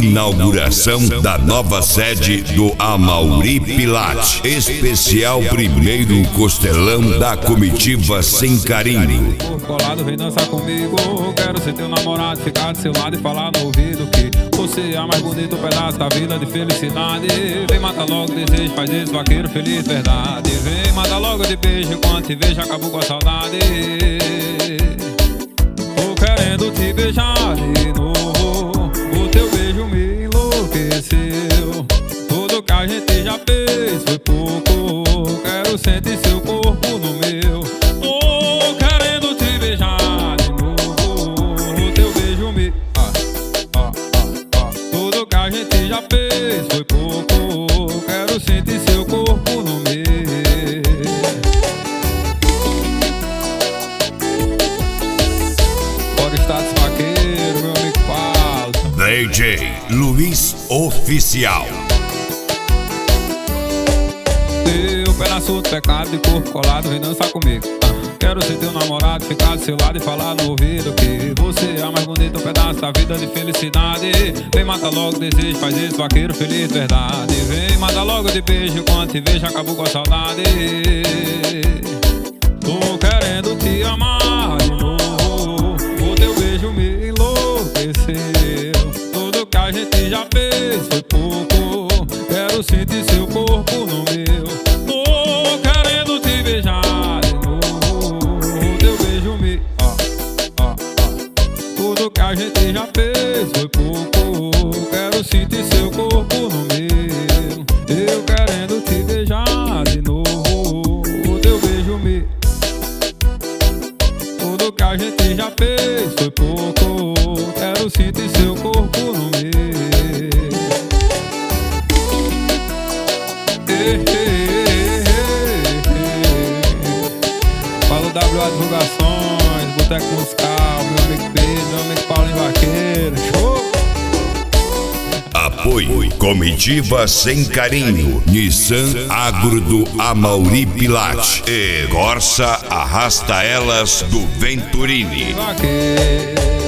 Inauguração da nova sede do Amaury Pilates. Especial primeiro costelão da comitiva Sem Carinho. Colado, vem dançar comigo. Quero ser teu namorado, ficar do seu lado e falar no ouvido que você é a mais bonita pedaço da vida de felicidade. Vem matar logo o desejo, faz esse vaqueiro feliz, verdade. Vem matar logo de beijo, quando te vejo acabou com a saudade. Tô querendo te beijar de novo, o teu beijo me enlouqueceu. Tudo que a gente já fez foi pouco, quero sentir seu corpo no meu. Tô querendo te beijar de novo, o teu beijo me... Tudo que a gente já fez foi pouco, quero sentir seu corpo no meu. Bora status vaqueiro, meu amigo Paulo. DJ Luiz Oficial. Teu pedaço de pecado de corpo colado, vem dançar comigo. Quero ser teu namorado, ficar do seu lado e falar no ouvido que você é a mais bonita pedaço da vida de felicidade. Vem matar logo o desejo, faz esse vaqueiro feliz, verdade. Vem matar logo de beijo, quando te vejo acabou com a saudade. Tô querendo te amar de novo, o teu beijo me enlouqueceu. Tudo que a gente já fez foi pouco, quero sentir seu corpo no meu. Tô querendo te beijar de novo, o teu beijo me... Tudo que a gente já fez foi pouco, quero sentir seu corpo no meu. Eu querendo te beijar de novo, o teu beijo me... Tudo que a gente já fez foi pouco, quero sentir seu corpo no meu. Fala WA Divulgações, Boteco Musical, meu amigo Pedro, meu amigo Paulinho Vaqueiro. Show! Apoio Comitiva Sem Carinho, Nissan Agro do Amaury Pilates e Corsa Arrasta Elas do Venturini. Vaqueiro.